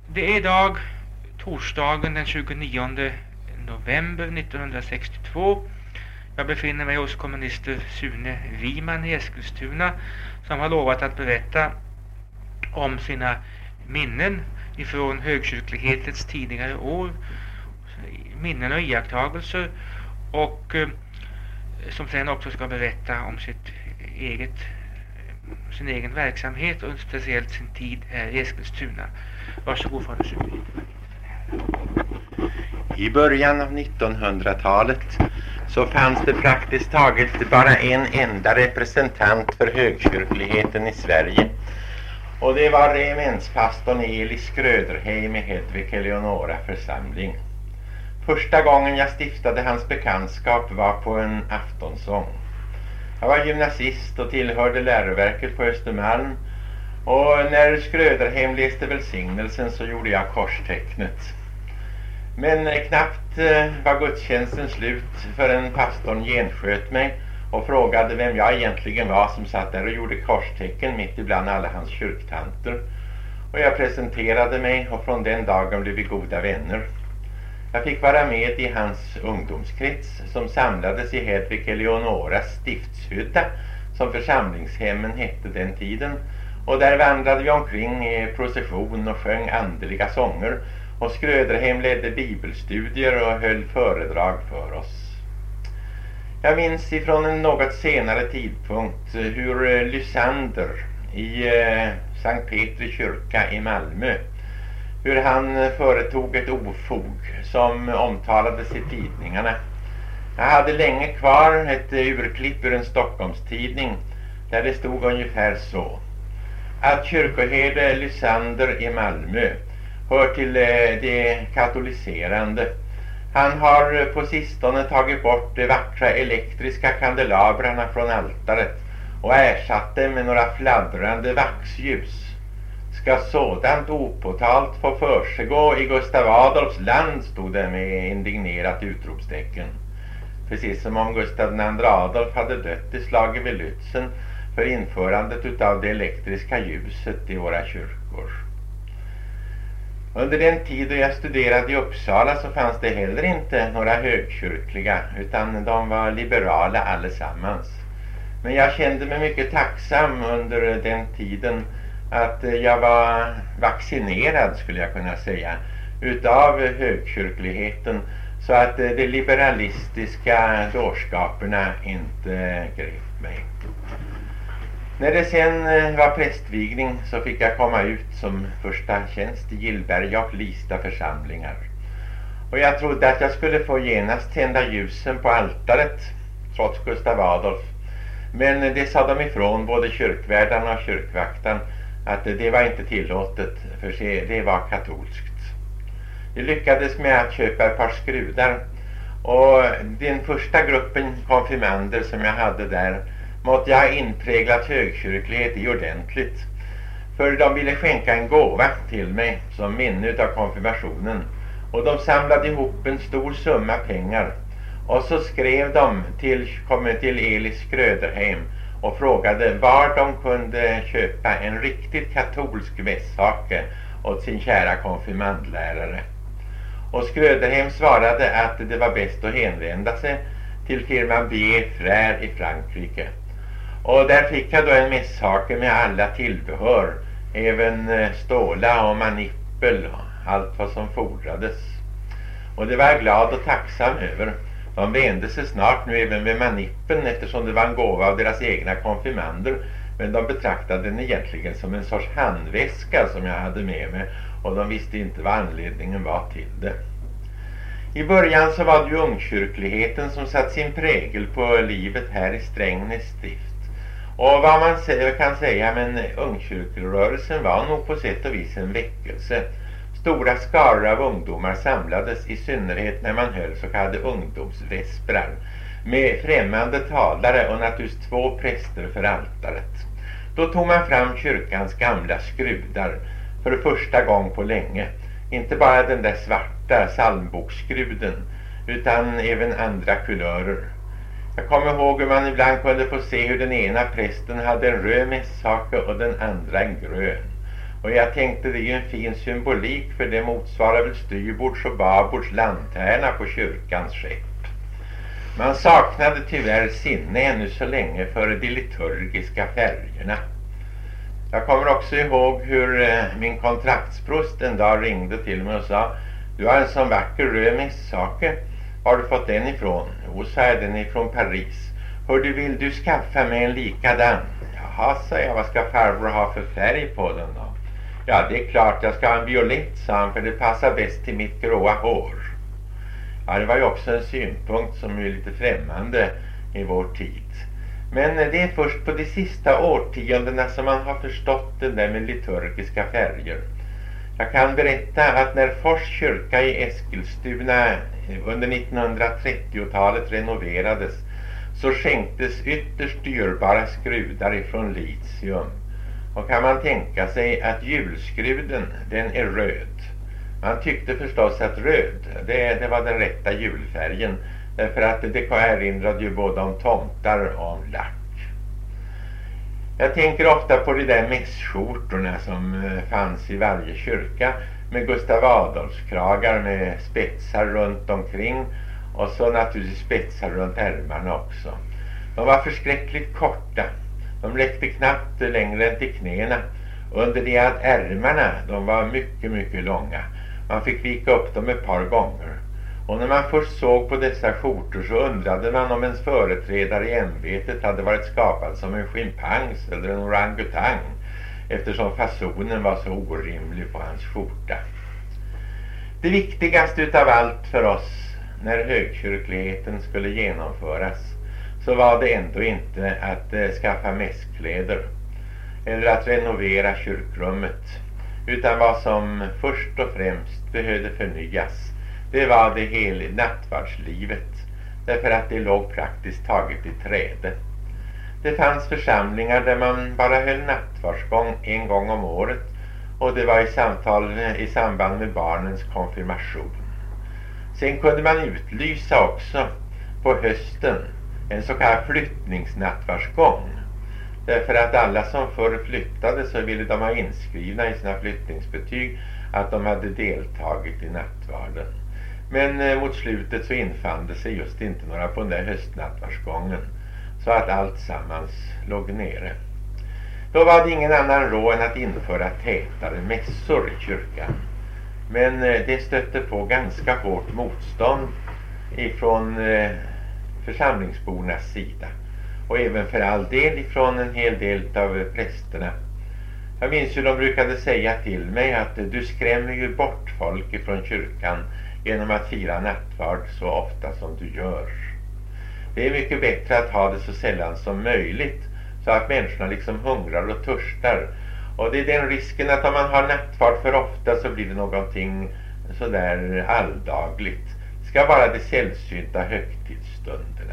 Det är idag torsdagen den 29 november 1962. Jag befinner mig hos kommunister Sune Wiman i Eskilstuna, som har lovat att berätta om sina minnen ifrån högkyrklighetens tidigare år, minnen och iakttagelser, och som sen också ska berätta om sin egen verksamhet och speciellt sin tid här i Eskilstuna. Varsågod, fader Sune. I början av 1900-talet så fanns det praktiskt taget bara en enda representant för högkyrkligheten i Sverige, och det var regementspastorn Elis Skröderheim i Hedvig Eleonora församling. Första gången jag stiftade hans bekantskap var på en aftonsång. Jag var gymnasist och tillhörde läroverket på Östermalm, och när Skröderheim läste välsignelsen så gjorde jag korstecknet. Men knappt var gudstjänsten slut förrän pastorn gensköt mig och frågade vem jag egentligen var som satt där och gjorde korstecken mitt ibland alla hans kyrktanter. Och jag presenterade mig, och från den dagen blev vi goda vänner. Jag fick vara med i hans ungdomskrets som samlades i Hedvig Eleonoras stiftshydda, som församlingshemmen hette den tiden, och där vandrade vi omkring i procession och sjöng andliga sånger, och Skröderheim ledde bibelstudier och höll föredrag för oss. Jag minns ifrån en något senare tidpunkt hur Lysander i Sankt Petri kyrka i Malmö, hur han företog ett ofog som omtalades i tidningarna. Jag hade länge kvar ett urklipp ur en Stockholmstidning där det stod ungefär så: att kyrkoherde Lysander i Malmö hör till det katoliserande. Han har på sistone tagit bort de vackra elektriska kandelabrarna från altaret och ersatt dem med några fladdrande vaxljus. Ska sådant opåtalt få försiggå i Gustav Adolfs land, stod det med indignerat utropstecken. Precis som om Gustav II Adolf hade dött i slaget vid Lützen för införandet utav det elektriska ljuset i våra kyrkor. Under den tid då jag studerade i Uppsala så fanns det heller inte några högkyrkliga, utan de var liberala allesammans. Men jag kände mig mycket tacksam under den tiden att jag var vaccinerad, skulle jag kunna säga, utav högkyrkligheten, så att de liberalistiska dårskaperna inte grep mig. När det sen var prästvigning så fick jag komma ut som första tjänst i Gillberga och Lista församlingar. Och jag trodde att jag skulle få genast tända ljusen på altaret, trots Gustav Adolf. Men det sa de ifrån, både kyrkvärdarna och kyrkvaktan, att det var inte tillåtet, för det var katolskt. Jag lyckades med att köpa ett par skrudar, och den första gruppen konfirmander som jag hade där måtte jag ha inpräglat högkyrklighet i ordentligt. För de ville skänka en gåva till mig som minne av konfirmationen, och de samlade ihop en stor summa pengar, och så skrev de till Elis Skröderheim och frågade var de kunde köpa en riktigt katolsk vässhake åt sin kära konfirmandlärare. Och Skröderheim svarade att det var bäst att hänvända sig till firman B. Frère i Frankrike. Och där fick jag då en mässhake med alla tillbehör, även ståla och manippel och allt vad som fordrades. Och det var jag glad och tacksam över. De vände sig snart nu även med manippen, eftersom det var en gåva av deras egna konfirmander, men de betraktade den egentligen som en sorts handväska som jag hade med mig, och de visste inte vad anledningen var till det. I början så var det ju ungkyrkligheten som satt sin prägel på livet här i Strängnäs stift. Och vad man kan säga, men ungkyrkelrörelsen var nog på sätt och vis en väckelse. Stora skaror av ungdomar samlades, i synnerhet när man höll så kallade ungdomsväsprar, med främmande talare och naturligtvis 2 präster för altaret. Då tog man fram kyrkans gamla skrudar för första gång på länge. Inte bara den där svarta psalmboksskruden, utan även andra kulörer. Jag kommer ihåg hur man ibland kunde få se hur den ena prästen hade en röd mässhake och den andra en grön. Och jag tänkte det är ju en fin symbolik, för det motsvarar väl styrbords och babords lanterna på kyrkans skepp. Man saknade tyvärr sinne ännu så länge för de liturgiska färgerna. Jag kommer också ihåg hur min kontraktsprost en dag ringde till mig och sa: du har en sån vacker röd mässhake. Var har du fått den ifrån? Jo, sa jag, den är från Paris. Hör du, vill du skaffa mig en likadan? Jaha, sa jag, vad ska farbror ha för färg på den då? Ja, det är klart, jag ska ha en violett, sa han, för det passar bäst till mitt gråa hår. Ja, det var ju också en synpunkt som är lite främmande i vår tid. Men det är först på de sista årtiondena som man har förstått det där med liturgiska färger. Jag kan berätta att när Fors kyrka i Eskilstuna under 1930-talet renoverades, så skänktes ytterst dyrbara skrudar ifrån litium. Och kan man tänka sig att julskruden, den är röd. Man tyckte förstås att röd, det var den rätta julfärgen. Därför att det erinrade ju både om tomtar och om lack. Jag tänker ofta på de där mässskjortorna som fanns i varje kyrka, med Gustav Adolfskragar med spetsar runt omkring, och så naturligtvis spetsar runt ärmarna också. De var förskräckligt korta. De räckte knappt längre än till knäna, under det att ärmarna, de var mycket, mycket långa. Man fick vika upp dem ett par gånger. Och när man först såg på dessa skjortor så undrade man om ens företrädare i ämbetet hade varit skapad som en schimpans eller en orangutang, eftersom fasonen var så orimlig på hans skjorta. Det viktigaste utav allt för oss när högkyrkligheten skulle genomföras, så var det ändå inte att skaffa mässkläder eller att renovera kyrkrummet, utan vad som först och främst behövde förnyas, det var det hela nattvardslivet, därför att det låg praktiskt taget i träde. Det fanns församlingar där man bara höll nattvardsgång en gång om året, och det var i samband med barnens konfirmation. Sen kunde man utlysa också på hösten en så kallad flyttningsnattvardsgång, därför att alla som förr flyttade så ville de ha inskrivna i sina flyttningsbetyg att de hade deltagit i nattvarden. Men mot slutet så infann det sig just inte några på den där höstnattvardsgången, så att allt sammans låg nere. Då var det ingen annan råd än att införa tätare mässor i kyrkan. Men det stötte på ganska hårt motstånd ifrån församlingsbornas sida, och även för all del ifrån en hel del av prästerna. Jag minns ju de brukade säga till mig att du skrämmer ju bort folk ifrån kyrkan genom att fira nattvard så ofta som du gör. Det är mycket bättre att ha det så sällan som möjligt, så att människorna liksom hungrar och törstar. Och det är den risken att om man har nattvard för ofta så blir det någonting sådär alldagligt. Det ska vara de sällsynta högtidsstunderna.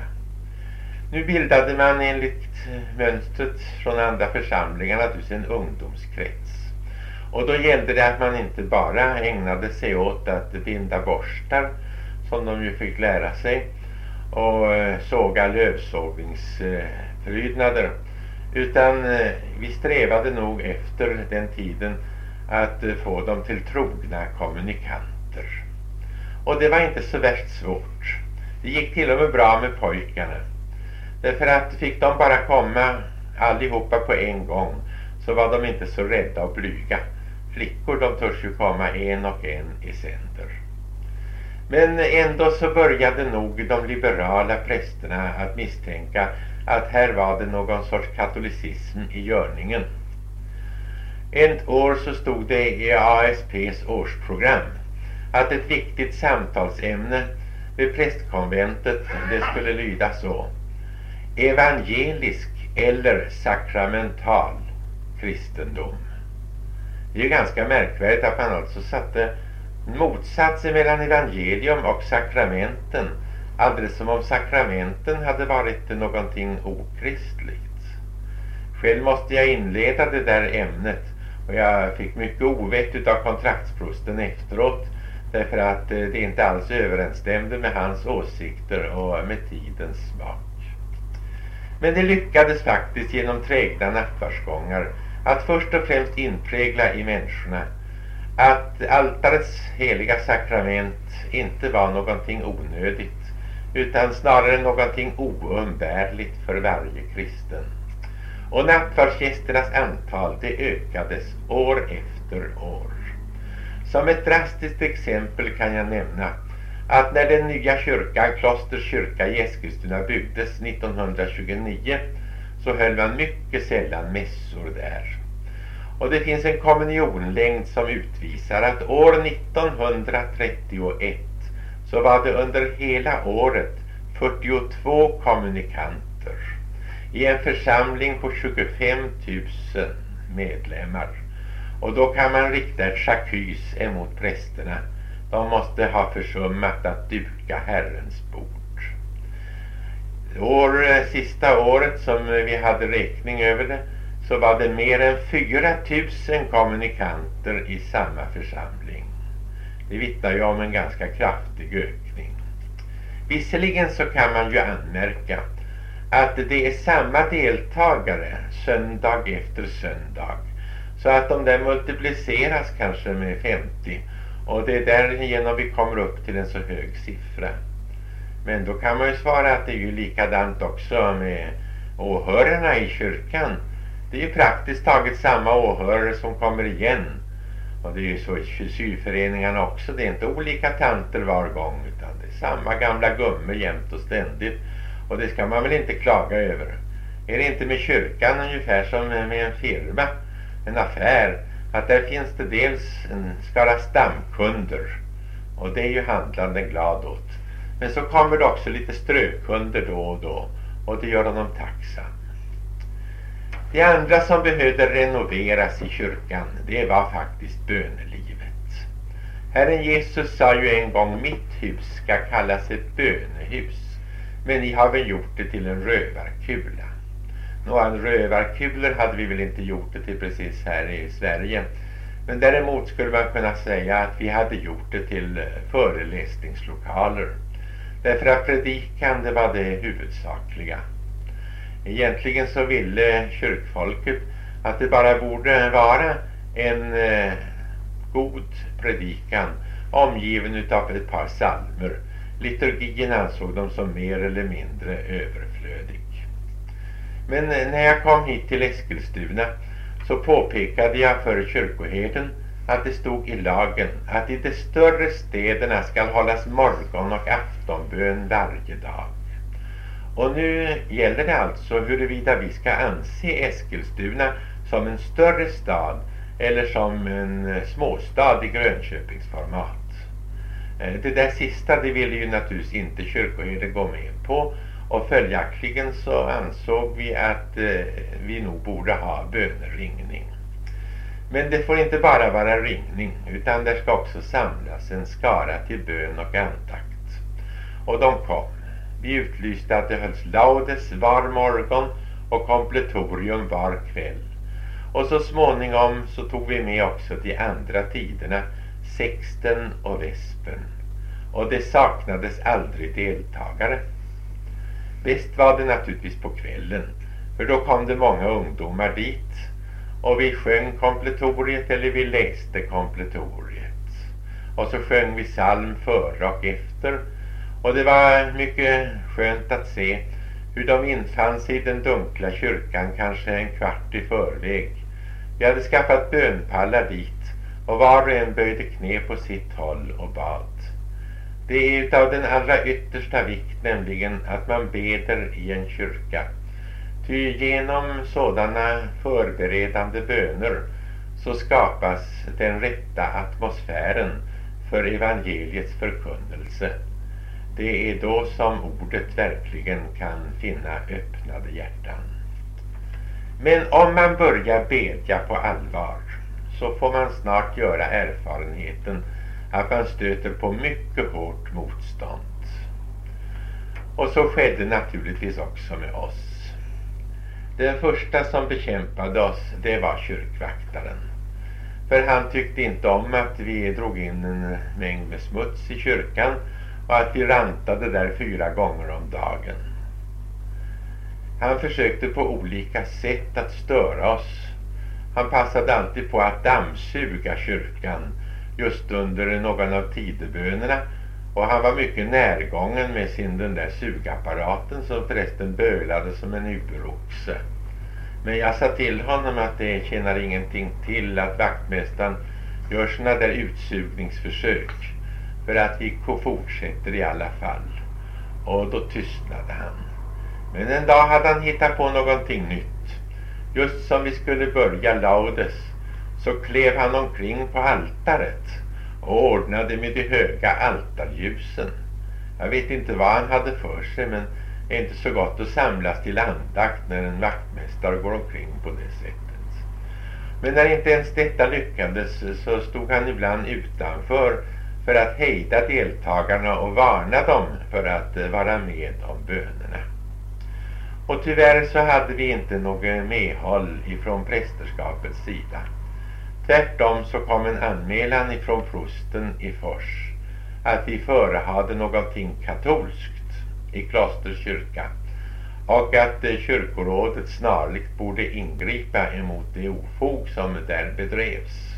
Nu bildade man enligt mönstret från andra församlingar naturligtvis en ungdomskrets. Och då gällde det att man inte bara ägnade sig åt att binda borstar, som de ju fick lära sig, och såga lövsågningsprydnader, utan vi strävade nog efter den tiden att få dem till trogna kommunikanter. Och det var inte så värst svårt. Det gick till och med bra med pojkarna. Därför att fick de bara komma allihopa på en gång, så var de inte så rädda och blyga. Flickor, de törs ju komma en och en i sänder. Men ändå så började nog de liberala prästerna att misstänka att här var det någon sorts katolicism i görningen. Ett år så stod det i ASP:s årsprogram att ett viktigt samtalsämne vid prästkonventet, det skulle lyda så: evangelisk eller sakramental kristendom. Det är ju ganska märkvärdigt att man alltså satte motsatsen mellan evangelium och sakramenten, alldeles som om sakramenten hade varit någonting okristligt. Själv måste jag inleda det där ämnet, och jag fick mycket ovett utav kontraktsprosten efteråt, därför att det inte alls överensstämde med hans åsikter och med tidens smak. Men det lyckades faktiskt genom trägna nattvardsgångar att först och främst inprägla i människorna att altarets heliga sakrament inte var någonting onödigt utan snarare någonting oumbärligt för varje kristen. Och nattvardsgästernas antal det ökades år efter år. Som ett drastiskt exempel kan jag nämna att när den nya kyrkan, Klosters kyrka i Eskilstuna, byggdes 1929 så höll man mycket sällan mässor där. Och det finns en kommunionlängd som utvisar att år 1931 så var det under hela året 42 kommunikanter i en församling på 25 000 medlemmar. Och då kan man rikta ett chakys emot prästerna. De måste ha försummat att duka Herrens bord. Sista året som vi hade räkning över det så var det mer än 4 000 kommunikanter i samma församling. Det vittnar ju om en ganska kraftig ökning. Visserligen så kan man ju anmärka att det är samma deltagare söndag efter söndag. Så att de där multipliceras kanske med 50. Och det är därigenom vi kommer upp till en så hög siffra. Men då kan man ju svara att det är ju likadant också med åhörarna i kyrkan. Det är ju praktiskt taget samma åhörare som kommer igen. Och det är ju så i syföreningarna också. Det är inte olika tanter var gång utan det är samma gamla gumme jämt och ständigt. Och det ska man väl inte klaga över. Är det inte med kyrkan ungefär som med en firma, en affär, att där finns det dels en skara stamkunder och det är ju handlanden glad åt. Men så kommer det också lite strökunder då och då och det gör honom tacksam. Det andra som behövde renoveras i kyrkan, det var faktiskt bönelivet. Herren Jesus sa ju en gång: mitt hus ska kallas ett bönehus, men ni har väl gjort det till en rövarkula. Några rövarkulor hade vi väl inte gjort det till precis här i Sverige. Men däremot skulle man kunna säga att vi hade gjort det till föreläsningslokaler. Därför att predikan det var det huvudsakliga. Egentligen så ville kyrkfolket att det bara borde vara en god predikan omgiven utav ett par psalmer. Liturgien ansåg de som mer eller mindre överflödig. Men när jag kom hit till Eskilstuna så påpekade jag för kyrkoherden att det stod i lagen att i de större städerna ska hållas morgon- och aftonbön varje dag. Och nu gäller det alltså huruvida vi ska anse Eskilstuna som en större stad eller som en småstad i Grönköpingsformat. Det där sista det ville ju naturligtvis inte kyrkoherden gå med på. Och följaktligen så ansåg vi att vi nog borde ha böneringning. Men det får inte bara vara ringning utan där ska också samlas en skara till bön och andakt. Och de kom. Vi utlyste att det hölls laudes var morgon och kompletorium var kväll. Och så småningom så tog vi med också de andra tiderna, sexten och vespen. Och det saknades aldrig deltagare. Bäst var det naturligtvis på kvällen, för då kom det många ungdomar dit och vi sjöng kompletoriet eller vi läste kompletoriet. Och så sjöng vi psalm före och efter och det var mycket skönt att se hur de infann sig i den dunkla kyrkan kanske en kvart i förväg. Vi hade skaffat bönpallar dit och var och en böjde knä på sitt håll och bad. Det är utav den allra yttersta vikt nämligen att man beder i en kyrka. Ty genom sådana förberedande böner så skapas den rätta atmosfären för evangeliets förkunnelse. Det är då som ordet verkligen kan finna öppnade hjärtan. Men om man börjar bedja på allvar så får man snart göra erfarenheten att man stöter på mycket hårt motstånd. Och så skedde naturligtvis också med oss. Den första som bekämpade oss, det var kyrkvaktaren. För han tyckte inte om att vi drog in en mängd med smuts i kyrkan och att vi rantade där 4 gånger om dagen. Han försökte på olika sätt att störa oss. Han passade alltid på att dammsuga kyrkan just under någon av tidebönerna, och han var mycket närgången med den där sugapparaten som förresten bölade som en uroxe. Men jag sa till honom att det tjänar ingenting till att vaktmästaren gör såna där utsugningsförsök, för att vi fortsätter i alla fall. Och då tystnade han. Men en dag hade han hittat på någonting nytt. Just som vi skulle börja laudes så klev han omkring på altaret och ordnade med de höga altarljusen. Jag vet inte vad han hade för sig, men det är inte så gott att samlas till andakt när en vaktmästare går omkring på det sättet. Men när inte ens detta lyckades så stod han ibland utanför för att hejda deltagarna och varna dem för att vara med om bönerna. Och tyvärr så hade vi inte något medhåll ifrån prästerskapets sida. Tvärtom så kom en anmälan ifrån prosten i Fors att vi förehade någonting katolskt i klosterkyrka och att kyrkorådet snarligt borde ingripa emot det ofog som där bedrevs.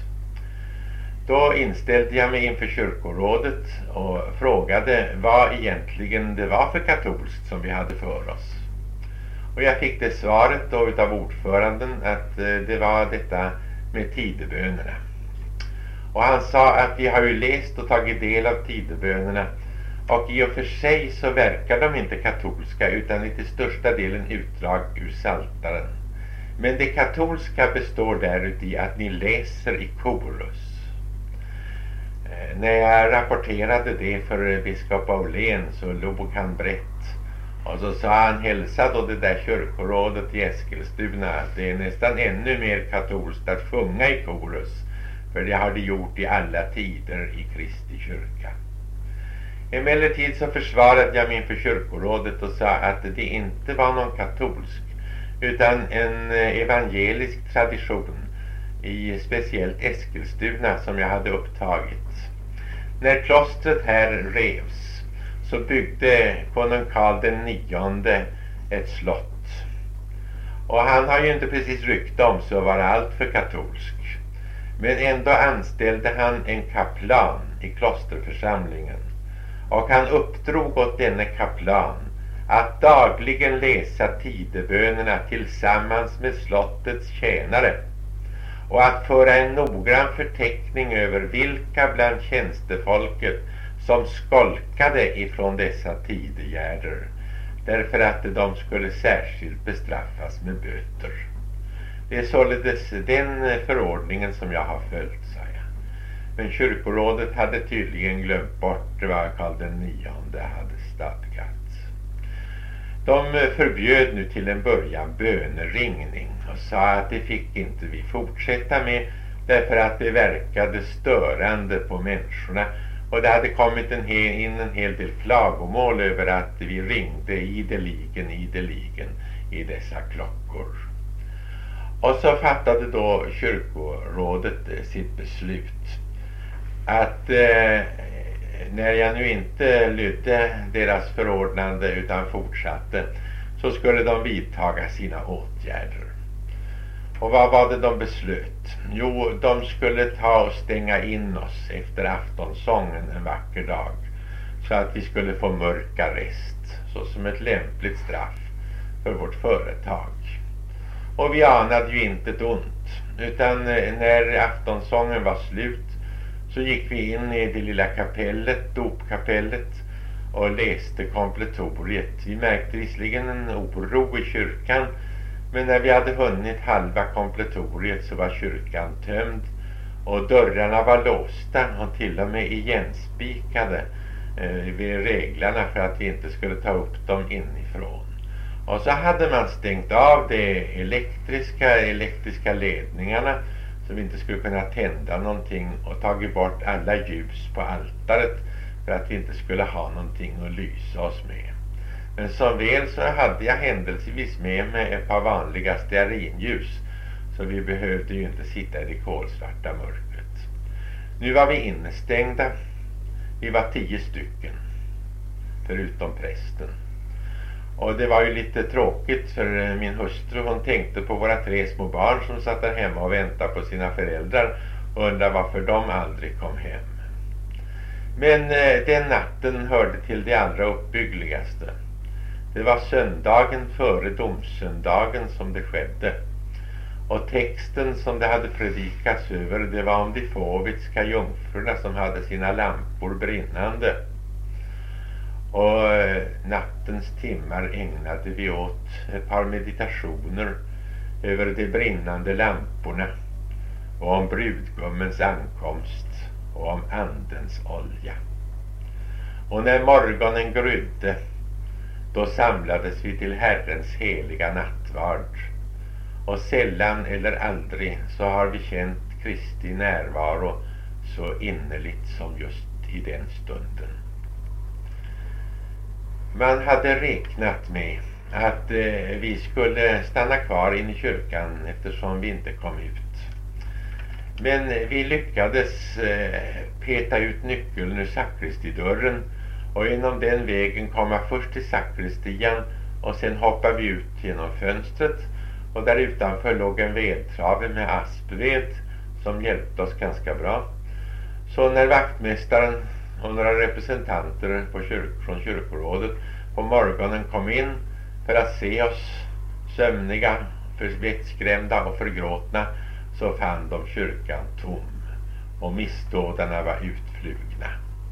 Då inställde jag mig inför kyrkorådet och frågade vad egentligen det var för katolskt som vi hade för oss. Och jag fick det svaret då utav ordföranden att det var detta med tidebönerna. Och han sa att vi har ju läst och tagit del av tidebönerna, och i och för sig så verkar de inte katolska utan i till största delen utdrag ur Psaltaren. Men det katolska består däruti att ni läser i korus. När jag rapporterade det för biskop Aulén så log han brett. Och så sa han, hälsa då det där kyrkorådet i Eskilstuna att det är nästan ännu mer katolskt att sjunga i korus. För det har de gjort i alla tider i Kristi kyrka. Emellertid så försvarade jag mig inför kyrkorådet och sa att det inte var någon katolsk utan en evangelisk tradition i speciellt Eskilstuna som jag hade upptagit. När klostret här revs så byggde konung Karl den 9 ett slott. Och han har ju inte precis rykte om sig att vara allt för katolsk. Men ändå anställde han en kaplan i klosterförsamlingen. Och han uppdrog åt denne kaplan att dagligen läsa tidebönerna tillsammans med slottets tjänare och att föra en noggrann förteckning över vilka bland tjänstefolket som skolkade ifrån dessa tidegärder, därför att de skulle särskilt bestraffas med böter. Det är således den förordningen som jag har följt, sa jag. Men kyrkorådet hade tydligen glömt bort vad Karl den 9 hade stadgat. De förbjöd nu till en början böneringning och sa att det fick inte vi fortsätta med därför att det verkade störande på människorna, och det hade kommit in en hel del klagomål över att vi ringde ideligen i dessa klockor. Och så fattade då kyrkorådet sitt beslut att när jag nu inte lydde deras förordnande utan fortsatte, så skulle de vidtaga sina åtgärder. Och vad var det de beslöt? Jo, de skulle ta och stänga in oss efter aftonsången en vacker dag, så att vi skulle få mörk arrest, så som ett lämpligt straff för vårt företag. Och vi anade ju inte ett ont, utan när aftonsången var slut så gick vi in i det lilla kapellet, dopkapellet, och läste kompletoriet. Vi märkte visserligen en oro i kyrkan, men när vi hade hunnit halva kompletoriet så var kyrkan tömd och dörrarna var låsta och till och med igenspikade vid reglarna för att vi inte skulle ta upp dem inifrån. Och så hade man stängt av de elektriska ledningarna så vi inte skulle kunna tända någonting, och tagit bort alla ljus på altaret för att vi inte skulle ha någonting att lysa oss med. Men som väl så hade jag händelsevis med mig ett par vanliga stearinljus, så vi behövde ju inte sitta i det kolsvarta mörkret. Nu var vi instängda. Vi var 10 stycken, förutom prästen. Och det var ju lite tråkigt för min hustru, hon tänkte på våra 3 små barn som satt där hemma och väntade på sina föräldrar och undrade varför de aldrig kom hem. Men den natten hörde till det allra uppbyggligaste. Det var söndagen före domsöndagen som det skedde. Och texten som det hade predikats över, det var om de fåvitska jungfrurna som hade sina lampor brinnande. Och nattens timmar ägnade vi åt ett par meditationer över de brinnande lamporna och om brudgummens ankomst och om andens olja. Och när morgonen grydde, då samlades vi till Herrens heliga nattvard. Och sällan eller aldrig så har vi känt Kristi närvaro så innerligt som just i den stunden. Man hade räknat med att vi skulle stanna kvar in i kyrkan eftersom vi inte kom ut. Men vi lyckades peta ut nyckeln ur sakristidörren och genom den vägen komma först till sakristian och sen hoppade vi ut genom fönstret, och där utanför låg en vedtrave med aspved som hjälpte oss ganska bra. Så när vaktmästaren och några representanter från kyrkorådet på morgonen kom in för att se oss sömniga, vettskrämda och förgråtna, så fann de kyrkan tom och missdådarna var utflugna.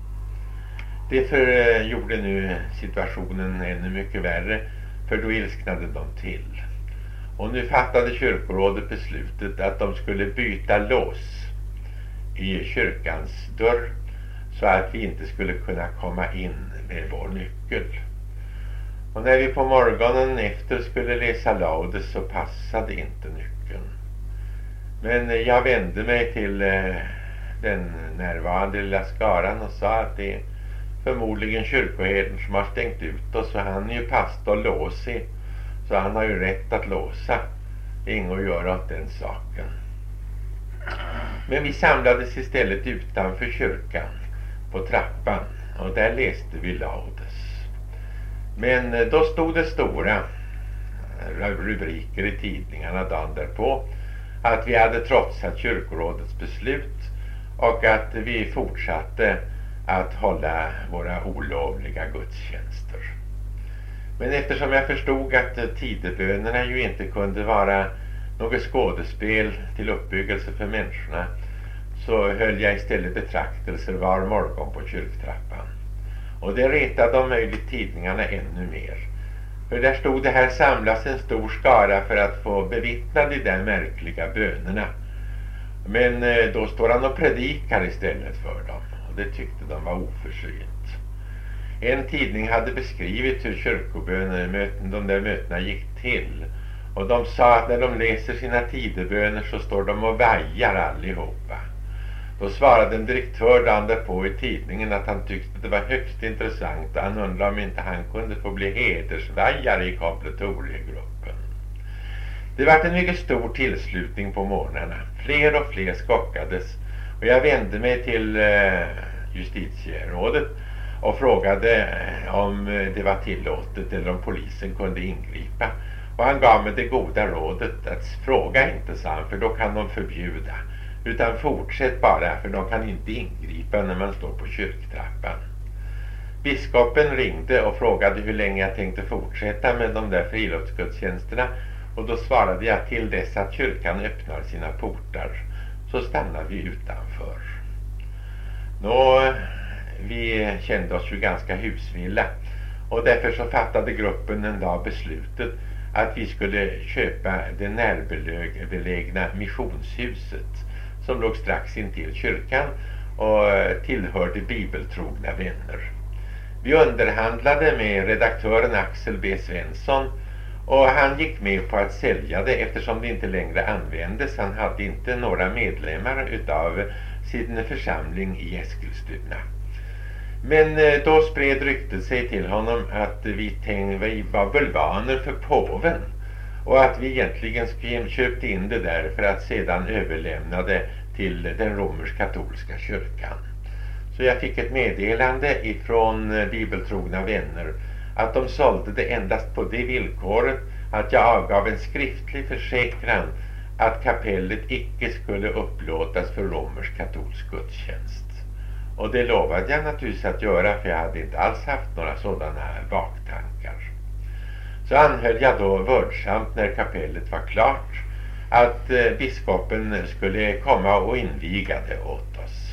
Det gjorde nu situationen ännu mycket värre, för då ilsknade de till. Och nu fattade kyrkorådet beslutet att de skulle byta lås i kyrkans dörr så att vi inte skulle kunna komma in med vår nyckel. Och när vi på morgonen efter skulle läsa laudes så passade inte nyckeln. Men jag vände mig till den närvarande lilla skaran och sa att det är förmodligen kyrkoherden som har stängt ut oss, och han är ju pastor låsig, så han har ju rätt att låsa. Inget att göra åt den saken. Men vi samlades istället utanför kyrkan på trappan, och där läste vi laudes. Men då stod det stora rubriker i tidningarna dagen därpå att vi hade trotsat kyrkorådets beslut och att vi fortsatte att hålla våra olovliga gudstjänster. Men eftersom jag förstod att tidebönerna ju inte kunde vara något skådespel till uppbyggelse för människorna, så höll jag istället betraktelser var morgon på kyrktrappan. Och det retade om möjligt tidningarna ännu mer. För där stod det: här samlas en stor skara för att få bevittna de där märkliga bönerna. Men då står han och predikar istället för dem. Och det tyckte de var oförsynt. En tidning hade beskrivit hur kyrkobönemöten, de där mötena gick till. Och de sa att när de läser sina tideböner så står de och vajar allihopa. Då svarade en direktör dagen därpå i tidningen att han tyckte det var högst intressant, och han undrade om inte han kunde få bli hedersvajare i komplettoriegruppen. Det var en mycket stor tillslutning på morgnarna. Fler och fler skockades, och jag vände mig till justitierådet och frågade om det var tillåtet eller om polisen kunde ingripa. Och han gav mig det goda rådet att fråga inte, sa han, för då kan de förbjuda. Utan fortsätt bara, för de kan inte ingripa när man står på kyrktrappan. Biskopen ringde och frågade hur länge jag tänkte fortsätta med de där friluftsgudstjänsterna, och då svarade jag: till dess att kyrkan öppnar sina portar så stannar vi utanför. Vi kände oss ju ganska husvilla, och därför så fattade gruppen en dag beslutet att vi skulle köpa det närbelägna missionshuset som låg strax intill kyrkan och tillhörde bibeltrogna vänner. Vi underhandlade med redaktören Axel B. Svensson, och han gick med på att sälja det eftersom det inte längre användes. Han hade inte några medlemmar utav sin församling i Eskilstuna. Men då spred ryktet sig till honom att vi var bulvaner för påven, och att vi egentligen köpte in det där för att sedan överlämna det till den romersk-katolska kyrkan. Så jag fick ett meddelande ifrån bibeltrogna vänner att de sålde det endast på det villkoret att jag avgav en skriftlig försäkran att kapellet icke skulle upplåtas för romersk-katolsk gudstjänst. Och det lovade jag naturligtvis att göra, för jag hade inte alls haft några sådana baktankar. Så anhöll jag då vördsamt när kapellet var klart att biskopen skulle komma och inviga det åt oss.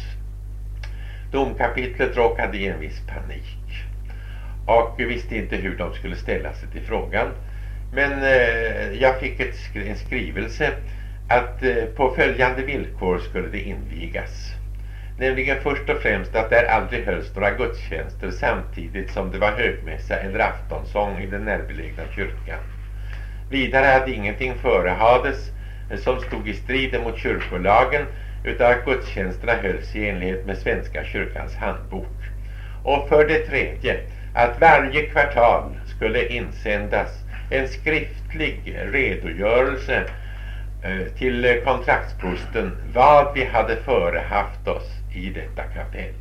Domkapitlet råkade i en viss panik och visste inte hur de skulle ställa sig till frågan. Men jag fick en skrivelse att på följande villkor skulle det invigas. Nämligen först och främst att där aldrig hölls några gudstjänster samtidigt som det var högmässa eller aftonsång i den närbelägna kyrkan. Vidare att ingenting förehades som stod i strid mot kyrkolagen, utan att gudstjänsterna hölls i enlighet med Svenska kyrkans handbok. Och för det tredje att varje kvartal skulle insändas en skriftlig redogörelse till kontraktsprosten vad vi hade förehaft oss i detta kapell.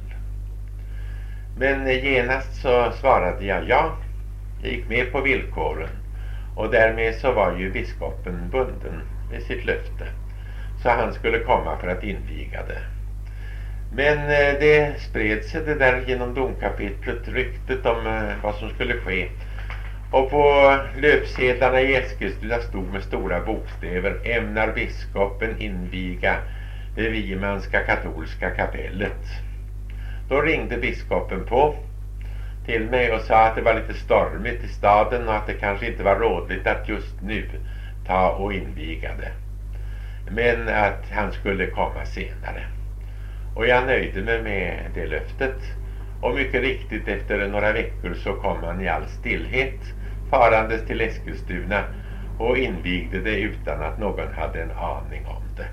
Men genast så svarade jag ja. Jag gick med på villkoren, och därmed så var ju biskopen bunden med sitt löfte. Så han skulle komma för att inviga det. Men det spred sig det där genom domkapitlet, ryktet om vad som skulle ske. Och på löpsedlarna i Eskilstuna stod med stora bokstäver: ämnar biskopen inviga det Vimanska katolska kapellet. Då ringde biskopen på till mig och sa att det var lite stormigt i staden och att det kanske inte var rådligt att just nu ta och inviga det, men att han skulle komma senare. Och jag nöjde mig med det löftet, och mycket riktigt efter några veckor så kom han i all stillhet farandes till Eskilstuna och invigde det utan att någon hade en aning om det.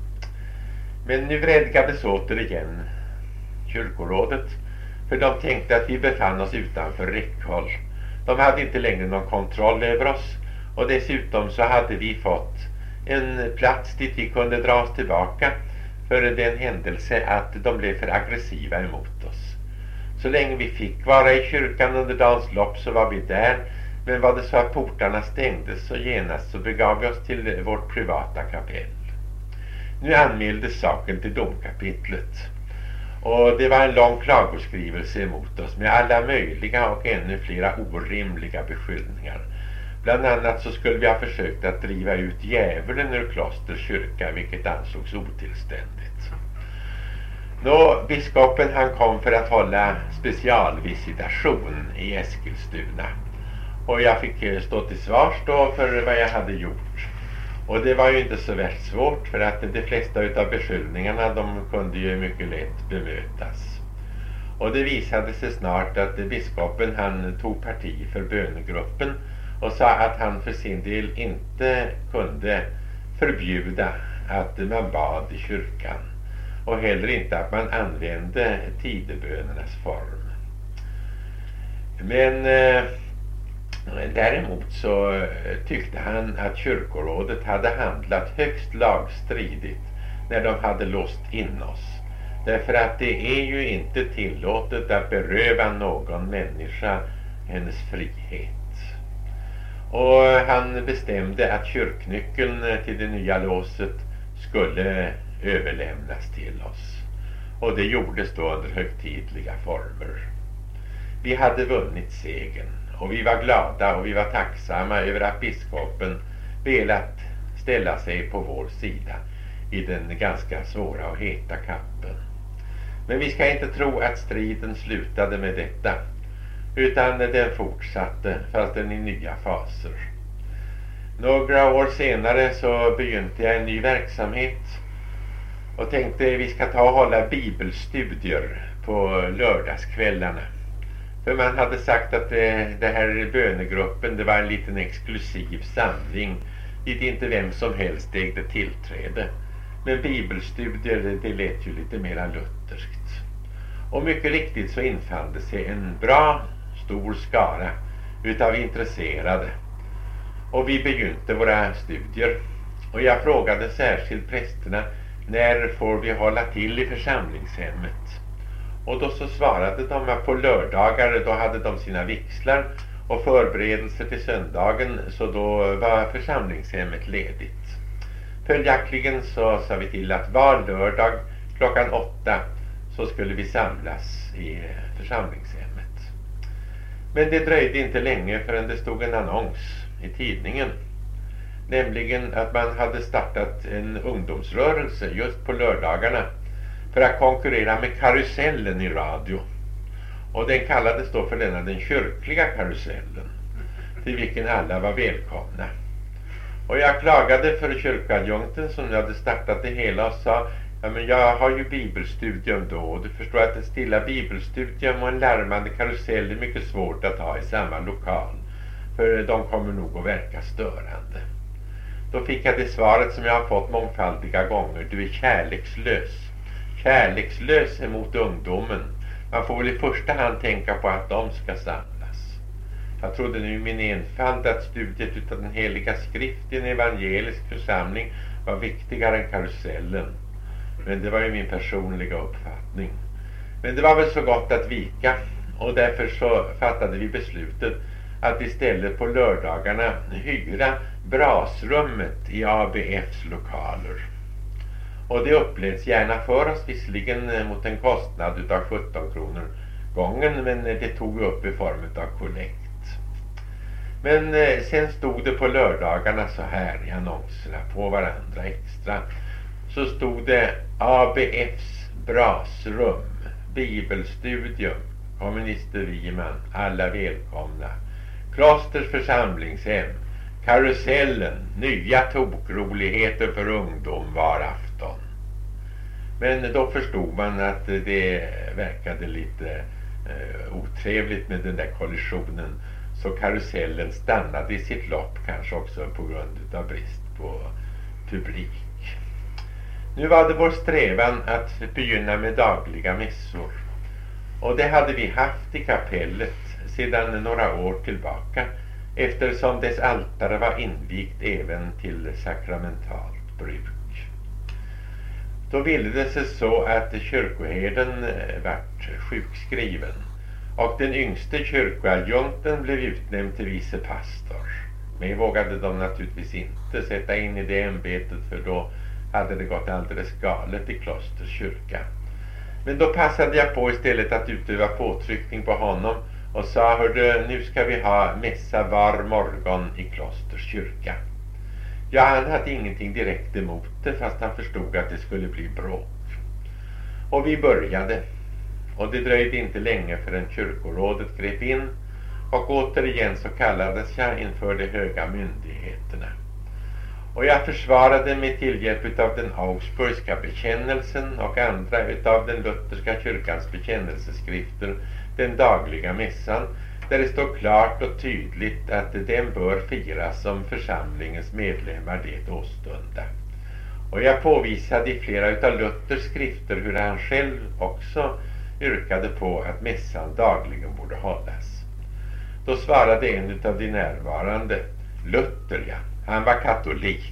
Men nu vredgades återigen kyrkorådet, för de tänkte att vi befann oss utanför räckhåll. De hade inte längre någon kontroll över oss, och dessutom så hade vi fått en plats dit vi kunde dra oss tillbaka för den händelse att de blev för aggressiva emot oss. Så länge vi fick vara i kyrkan under dagens lopp så var vi där, men var det så att portarna stängdes så genast så begav vi oss till vårt privata kapell. Nu anmäldes saken till domkapitlet, och det var en lång klagoskrivelse emot oss med alla möjliga och ännu flera orimliga beskyllningar. Bland annat så skulle vi ha försökt att driva ut djävulen ur Klosters kyrka, vilket ansågs otillständigt. Biskopen han kom för att hålla specialvisitation i Eskilstuna, och jag fick stå till svars då för vad jag hade gjort. Och det var ju inte så värst svårt, för att de flesta utav beskyllningarna de kunde ju mycket lätt bemötas. Och det visade sig snart att biskopen han tog parti för bönegruppen och sa att han för sin del inte kunde förbjuda att man bad i kyrkan, och heller inte att man använde tidebönernas form. Men däremot så tyckte han att kyrkorådet hade handlat högst lagstridigt när de hade låst in oss. Därför att det är ju inte tillåtet att beröva någon människa hennes frihet. Och han bestämde att kyrknyckeln till det nya låset skulle överlämnas till oss. Och det gjordes då under högtidliga former. Vi hade vunnit segern, och vi var glada och vi var tacksamma över att biskopen velat ställa sig på vår sida i den ganska svåra och heta kampen. Men vi ska inte tro att striden slutade med detta, utan den fortsatte, fast den i nya faser. Några år senare så begynte jag en ny verksamhet och tänkte vi ska ta och hålla bibelstudier på lördagskvällarna. För man hade sagt att det här bönegruppen, det var en liten exklusiv samling dit inte vem som helst ägde tillträde. Men bibelstudier, det lät ju lite mera lutherskt. Och mycket riktigt så infann det sig en bra stor skara utav intresserade. Och vi begynte våra studier, och jag frågade särskilt prästerna: när får vi hålla till i församlingshemmet? Och då så svarade de att på lördagar då hade de sina vigslar, och förberedelser till söndagen, så då var församlingshemmet ledigt. Följaktligen så sa vi till att var lördag klockan 8 så skulle vi samlas i församlingshemmet. Men det dröjde inte länge förrän det stod en annons i tidningen. Nämligen att man hade startat en ungdomsrörelse just på lördagarna för att konkurrera med karusellen i radio. Och den kallades då för den kyrkliga karusellen, till vilken alla var välkomna. Och jag klagade för kyrkoadjunkten som hade startat det hela och sa: ja, men jag har ju bibelstudium då, och du förstår att ett stilla bibelstudium och en larmande karusell är mycket svårt att ha i samma lokal, för de kommer nog att verka störande. Då fick jag det svaret som jag har fått mångfaldiga gånger: du är kärlekslös. Kärlekslös emot ungdomen. Man får väl i första hand tänka på att de ska samlas. Jag trodde nu i min enfald att studiet utav den heliga skrift i en evangelisk församling var viktigare än karusellen. Men det var ju min personliga uppfattning. Men det var väl så gott att vika, och därför så fattade vi beslutet att istället på lördagarna hyra brasrummet i ABFs lokaler. Och det upplevs gärna för oss, visserligen mot en kostnad utav 17 kronor gången, men det tog vi upp i form av kollekt. Men sen stod det på lördagarna så här i annonserna på varandra extra. Så stod det ABFs brasrum, bibelstudium, kommunister Wiman, alla välkomna. Klosters församlingshem, karusellen, nya tokroligheter för ungdom var afton. Men då förstod man att det verkade lite otrevligt med den där kollisionen, så karusellen stannade i sitt lopp, kanske också på grund av brist på publik. Nu var det vår strävan att begynna med dagliga mässor, och det hade vi haft i kapellet sedan några år tillbaka, eftersom dess altare var invigt även till sakramentalt bruk. Då ville det sig så att kyrkoherden vart sjukskriven, och den yngste kyrkoadjunkten blev utnämnd till vice pastor. Men vågade de naturligtvis inte sätta in i det ämbetet, för då hade det gått alldeles galet i Klosters kyrka. Men då passade jag på istället att utöva påtryckning på honom och sa: hörde, nu ska vi ha mässa var morgon i Klosters kyrka. Ja, han hade ingenting direkt emot det, fast han förstod att det skulle bli bråk. Och vi började, och det dröjde inte länge förrän kyrkorådet grep in, och återigen så kallades jag inför de höga myndigheterna. Och jag försvarade med tillhjälp av den Augsburgska bekännelsen och andra utav den lutherska kyrkans bekännelseskrifter den dagliga mässan, där det står klart och tydligt att den bör firas som församlingens medlemmar det åstunda. Och jag påvisade i flera utav Luthers skrifter hur han själv också yrkade på att mässan dagligen borde hållas. Då svarade en utav de närvarande: Luther, ja, han var katolik.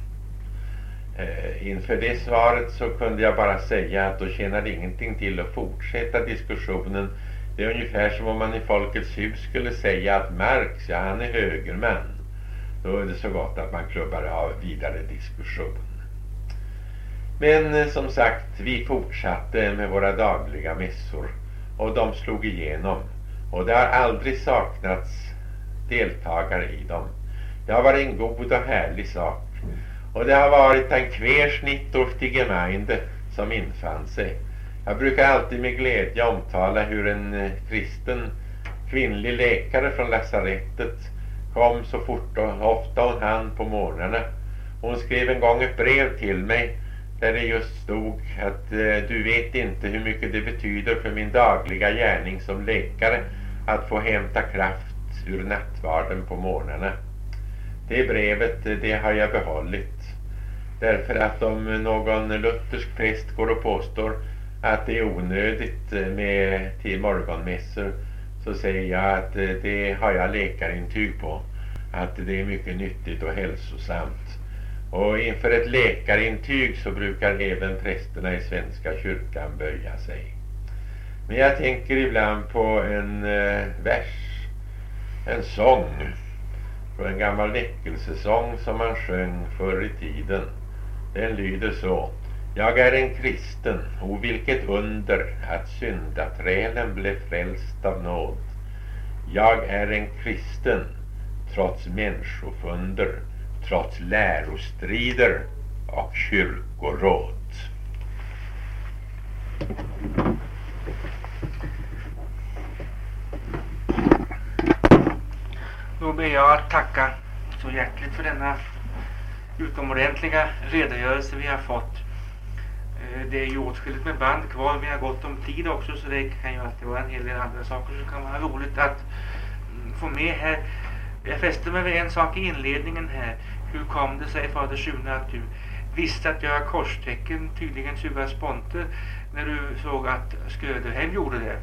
Inför det svaret så kunde jag bara säga att då tjänade ingenting till att fortsätta diskussionen. Det är ungefär som om man i Folkets hus skulle säga att Marx, ja, han är högerman. Då är det så gott att man klubbar av vidare diskussion. Men som sagt, vi fortsatte med våra dagliga mässor, och de slog igenom, och det har aldrig saknats deltagare i dem. Det har varit en god och härlig sak, och det har varit en Querschnitt durch die Gemeinde som infann sig. Jag brukar alltid med glädje omtala hur en kristen kvinnlig läkare från lasarettet kom så fort och ofta hon hann på morgnarna. Hon skrev en gång ett brev till mig där det just stod att du vet inte hur mycket det betyder för min dagliga gärning som läkare att få hämta kraft ur nattvarden på morgnarna. Det brevet, det har jag behållit, därför att om någon luthersk präst går och påstår att det är onödigt med till morgonmässor, så säger jag att det har jag läkarintyg på, att det är mycket nyttigt och hälsosamt. Och inför ett läkarintyg så brukar även prästerna i Svenska kyrkan böja sig. Men jag tänker ibland på en vers en sång från en gammal väckelsesång som man sjöng förr i tiden. Den lyder så: Jag är en kristen, o vilket under att syndaträlen blev frälst av nåd. Jag är en kristen, trots människofunder, trots lärostrider och kyrkoråd. Då ber jag att tacka så hjärtligt för denna utomordentliga redogörelse vi har fått. Det är ju åtskilligt med band kvar, vi har gått om tid också, så det kan ju alltid vara en hel del andra saker som kan vara roligt att få med här. Jag fäster mig vid en sak i inledningen här. Hur kom det sig, Fader Sune, att du visste att göra korstecken, tydligen Suva Sponte, när du såg att Sködehem gjorde det?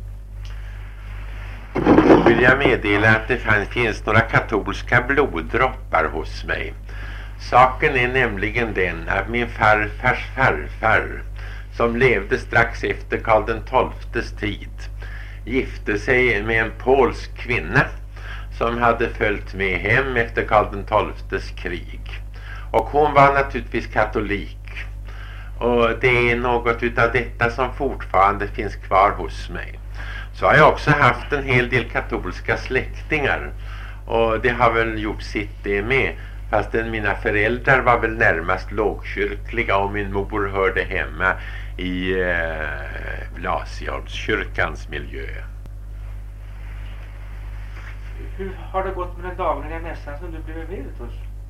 Då vill jag meddela att det finns några katolska bloddroppar hos mig. Saken är nämligen den att min farfars farfar, som levde strax efter Karl den XII:s tid, gifte sig med en polsk kvinna som hade följt med hem efter Karl den XII:s krig. Och hon var naturligtvis katolik. Och det är något utav detta som fortfarande finns kvar hos mig. Så har jag också haft en hel del katolska släktingar. Och det har väl gjort sitt det med. Fastän mina föräldrar var väl närmast lågkyrkliga och min mor hörde hemma i Blasieholmskyrkans miljö. Hur har det gått med den dagliga mässan som du blev emeritus?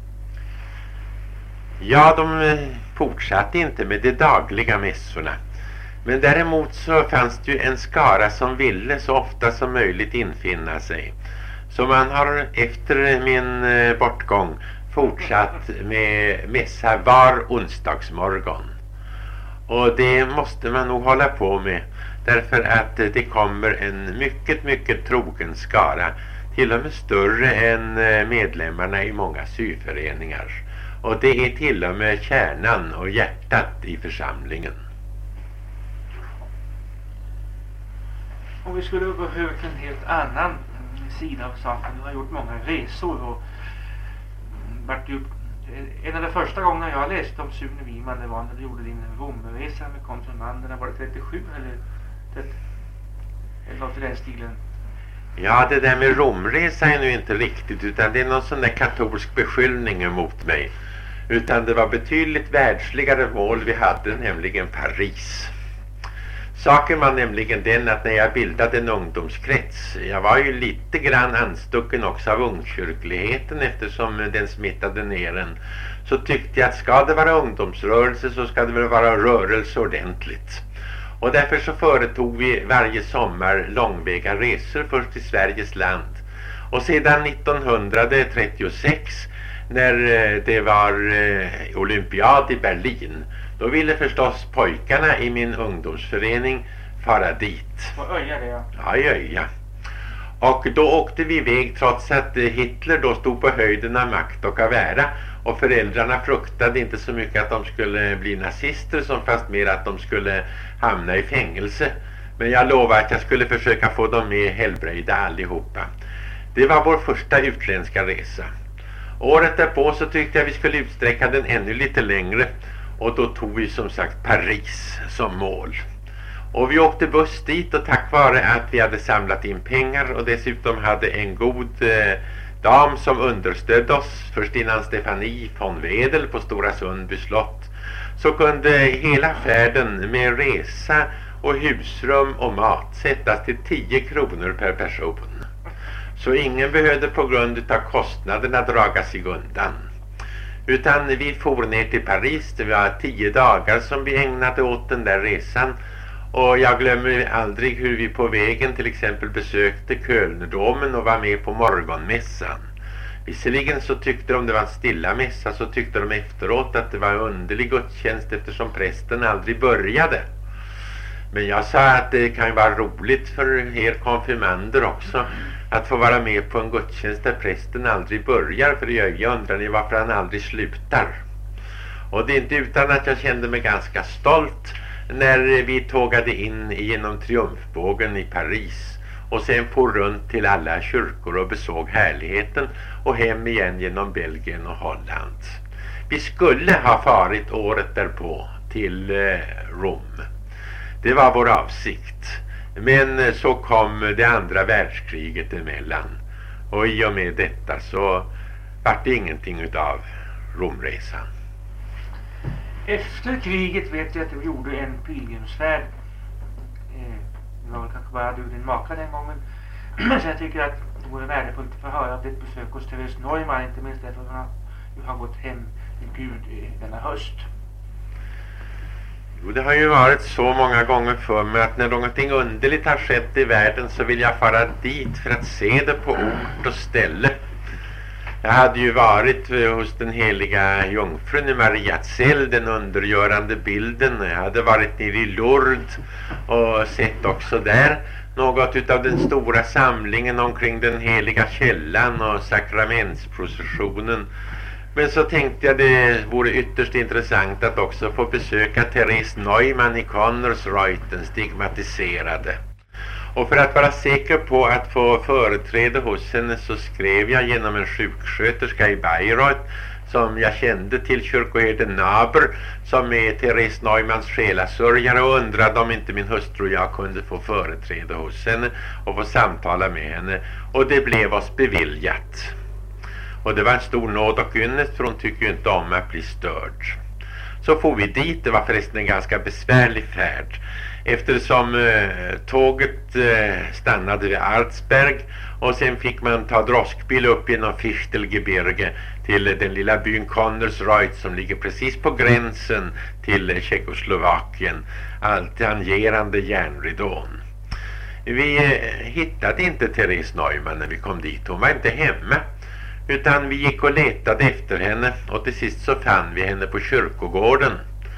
Ja, de fortsatte inte med de dagliga mässorna. Men däremot så fanns det ju en skara som ville så ofta som möjligt infinna sig. Så man har efter min bortgång fortsatt med mässa var onsdagsmorgon. Och det måste man nog hålla på med, därför att det kommer en mycket trogen skara, till och med större än medlemmarna i många syföreningar. Och det är till och med kärnan och hjärtat i församlingen. Om vi skulle gå över till en helt annan sida av saken. Du har gjort många resor och vart ju, en av de första gångerna jag läste om Sune Wiman, det var när du gjorde din Romresa med konfirmanderna. Var det 37 eller något i den stilen? Ja, det där med Romresa är nu inte riktigt, utan det är någon sån där katolsk beskyllning emot mig. Utan det var betydligt världsligare mål vi hade, nämligen Paris. Saken var nämligen den att när jag bildade en ungdomskrets, jag var ju lite grann anstucken också av ungkyrkligheten eftersom den smittade ner en, så tyckte jag att ska det vara ungdomsrörelse så ska det väl vara rörelse ordentligt. Och därför så företog vi varje sommar långväga resor först till Sveriges land. Och sedan 1936 när det var olympiad i Berlin, då ville förstås pojkarna i min ungdomsförening fara dit. På Öja det, ja. Ja, i Öja. Och då åkte vi iväg trots att Hitler då stod på höjden av makt och av ära. Och föräldrarna fruktade inte så mycket att de skulle bli nazister som fast mer att de skulle hamna i fängelse. Men jag lovade att jag skulle försöka få dem med helbrägda allihopa. Det var vår första utländska resa. Året därpå så tyckte jag vi skulle utsträcka den ännu lite längre. Och då tog vi som sagt Paris som mål. Och vi åkte buss dit, och tack vare att vi hade samlat in pengar och dessutom hade en god dam som understödde oss, förstinnan Stefanie von Wedel på Stora Sundby slott, så kunde hela färden med resa och husrum och mat sättas till 10 kronor per person. Så ingen behövde på grund av kostnaderna draga sig undan. Utan vi for ner till Paris. Det var 10 dagar som vi ägnade åt den där resan. Och jag glömmer aldrig hur vi på vägen till exempel besökte Kölnerdomen och var med på morgonmässan. Visserligen så tyckte de det var en stilla mässa, så tyckte de efteråt att det var en underlig gudstjänst eftersom prästen aldrig började. Men jag sa att det kan vara roligt för er konfirmander också att få vara med på en gudstjänst där prästen aldrig börjar, för jag undrar ni varför han aldrig slutar. Och det är inte utan att jag kände mig ganska stolt när vi tågade in genom triumfbågen i Paris och sen for runt till alla kyrkor och besåg härligheten och hem igen genom Belgien och Holland. Vi skulle ha farit året därpå till Rom. Det var vår avsikt. Men så kom det andra världskriget emellan. Och i och med detta så var det ingenting utav Romresan. Efter kriget vet jag att du gjorde en pilgrimsfärd. Det var kanske bara du och din maka den gången. Så jag tycker att det vore värdefullt att få höra av ditt besök hos Therese Neumann, inte minst därför att du har gått hem till Gud denna höst. Jo, det har ju varit så många gånger för mig att när någonting underligt har skett i världen så vill jag fara dit för att se det på ort och ställe. Jag hade ju varit hos den heliga jungfrun i Mariazell, den undergörande bilden. Jag hade varit nere i Lourdes och sett också där något utav den stora samlingen omkring den heliga källan och sakramentsprocessionen. Men så tänkte jag det vore ytterst intressant att också få besöka Therese Neumann i Connersreuth, stigmatiserade. Och för att vara säker på att få företräde hos henne så skrev jag genom en sjuksköterska i Bayreuth som jag kände till kyrkoherden Naber, som är Therese Neumanns själasörjare, och undrade om inte min hustru och jag kunde få företräde hos henne och få samtala med henne. Och det blev oss beviljat. Och det var en stor nåd och ynnest, för hon tycker ju inte om att bli störd. Så får vi dit. Det var förresten en ganska besvärlig färd, eftersom tåget stannade vid Arzberg och sen fick man ta droskbil upp genom Fichtelgebirge till den lilla byn Connersreuth som ligger precis på gränsen till Tjeckoslovakien, allt tangerande järnridån. Vi hittade inte Therese Neumann när vi kom dit. Hon var inte hemma, utan vi gick och letade efter henne och till sist så fann vi henne på kyrkogården.